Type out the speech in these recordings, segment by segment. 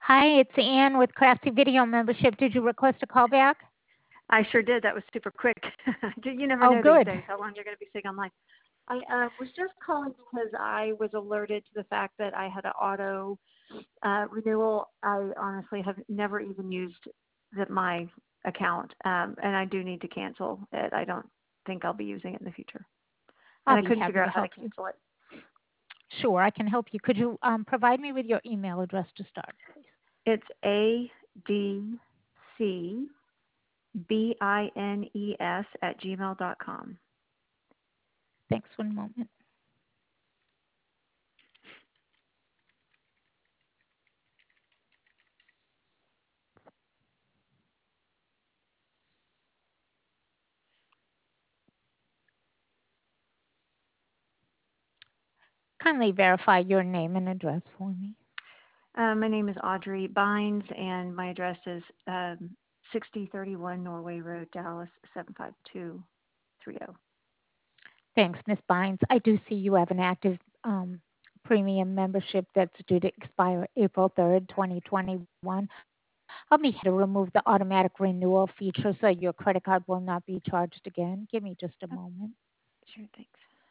Hi, it's Ann with Crafty Video Membership. Did you request a call back? I sure did. That was super quick. You never Oh, know these good. days how long you're going to be sitting online. I was just calling because I was alerted to the fact that I had an auto renewal. I honestly have never even used my account, and I do need to cancel it. I don't think I'll be using it in the future. I'll And I be couldn't happy figure to out how to help you. cancel it. Sure, I can help you. Could you provide me with your email address to start, please? It's adcbines@gmail.com. Thanks. One moment. Kindly verify your name and address for me. My name is Audrey Bynes, and my address is 6031 Norway Road, Dallas 75230. Thanks, Miss Bynes. I do see you have an active premium membership that's due to expire April 3rd, 2021. I'll be here to remove the automatic renewal feature so your credit card will not be charged again. Give me just a Oh, moment. sure, thanks.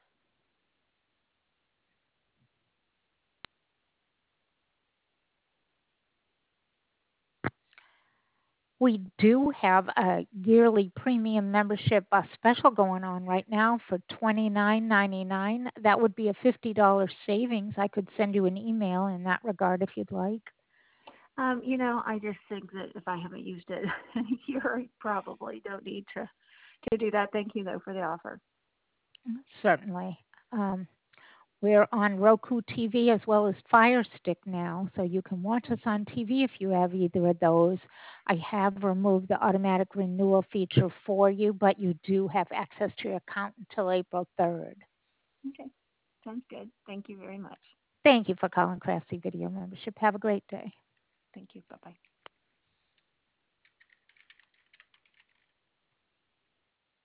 We do have a yearly premium membership special going on right now for $29.99. That would be a $50 savings. I could send you an email in that regard if you'd like. I just think that if I haven't used it in a year, I probably don't need to do that. Thank you, though, for the offer. Certainly. Um, we're on Roku TV as well as Fire Stick now, so you can watch us on TV if you have either of those. I have removed the automatic renewal feature for you, but you do have access to your account until April 3rd. Okay, sounds good. Thank you very much. Thank you for calling Craftsy Video Membership. Have a great day. Thank you. Bye-bye.